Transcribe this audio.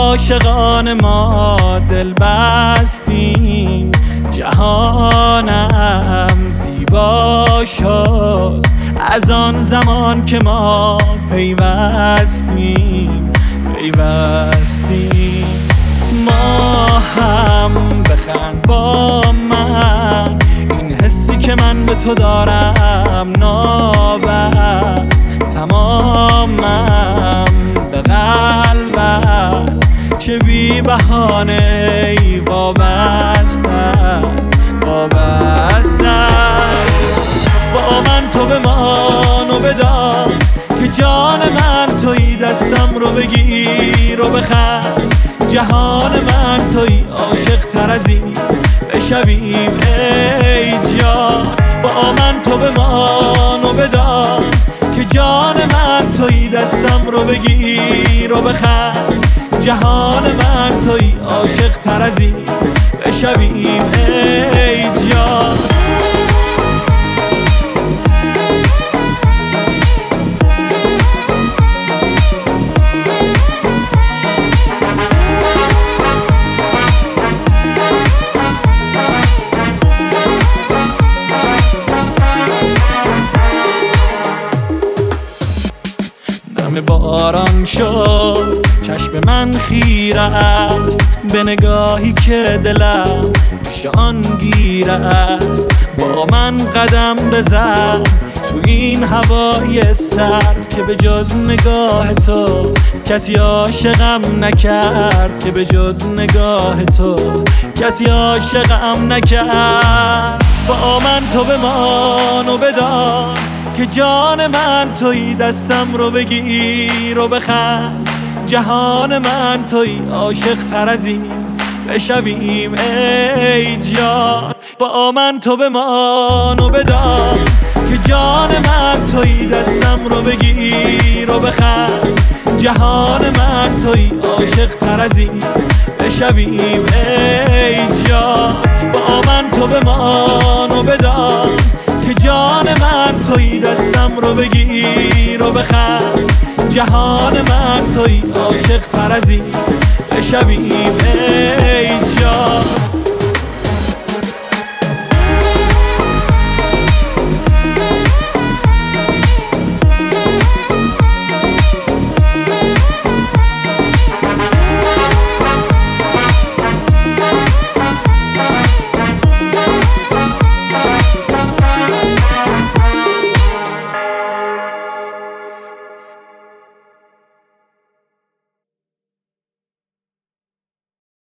عاشقان ما دل بستیم، جهانم زیبا شد از آن زمان که ما پیوستیم. ما هم بخند با من، این حسی که من به تو دارم نابست تمامم به قلبت، چه بی بهانه ای وابسته است. با من تو بمان و بدان که جان من تویی، دستم رو بگیر و بخند، جهان من تویی، عاشق تر از این بشویم ای جان. با من تو بمان و بدان که جان من تویی، دستم رو بگیر و بخند، جهان من تویی، عاشق تر از این بشویم ای جان. باران شد چشم من خیره است به نگاهی که دلم پیش آن گیره است. با من قدم بزن تو این هوای سرد که به جز نگاه تو کسی عاشقم نکرد، که به جز نگاه تو کسی عاشقم نکرد. با من تو بمان و بدان که جان من تویی، دستم رو بگیر و بخند، جهان من تویی، عاشق تر از این بشویم ای جان. با من تو بمان و بدان که جان من تویی، دستم رو بگیر و بخند، جهان من تویی، عاشق تر از این بشویم ای جان. با من تو بمان و بدان که جان من تویی، دستم رو بگیر و بخند، جهان من تویی، عاشق تر از این بشویم ای